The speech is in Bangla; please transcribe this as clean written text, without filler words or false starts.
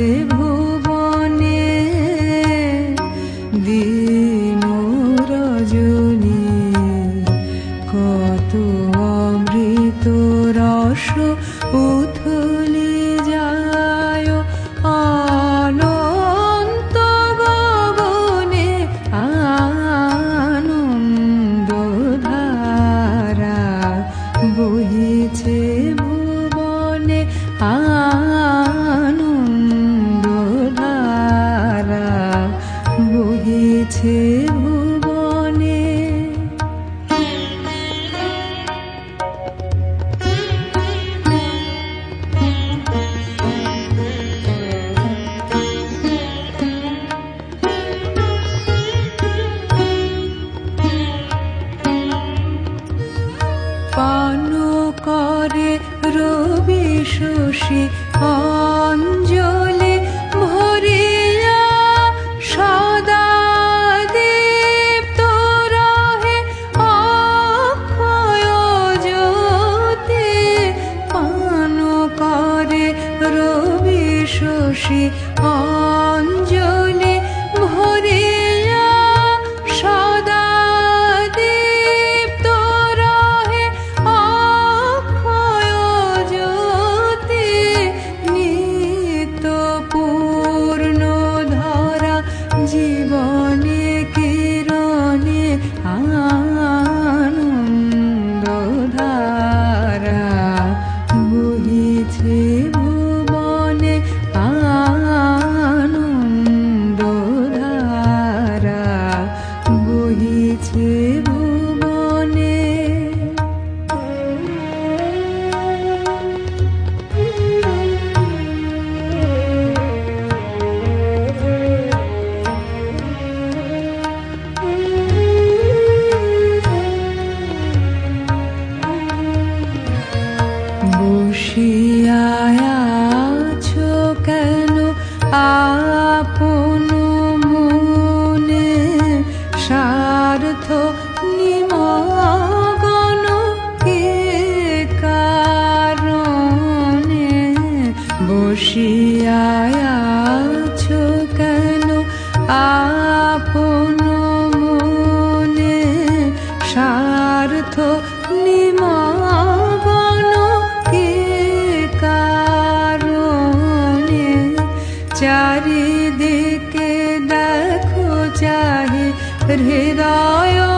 ভুবনে দিন রজনী কত অমৃত রস উথলি যায় অনন্ত গগনে আনন্দ ধারা বহিছে ভুবনে আনন্দ ধারা বহিছে ভুবনে। পান করে রবি শশী অঞ্জলি ভরিয়া সদা দীপ্ত রহে অক্ষয় জ্যোতি। পান করে রবি শশী অঞ্জলি ভরিয়া সদা দীপ্ত রহে অক্ষয় জ্যোতি। নিত্য পূর্ণ ধরা জীবনে কিরণে আনন্দ ধারা বহিছে ভুবনে আনন্দ ধারা বহিছে ভুবনে। বসিয়া আছো কেন আপন মনে স্বার্থ নিমগ্ন কে কারণে। বসিয়া আছো কেন আপন মনে স্বার্থ নিমগ্ন কে কারণে। চারিদিকে দেখো চাহে হৃদয়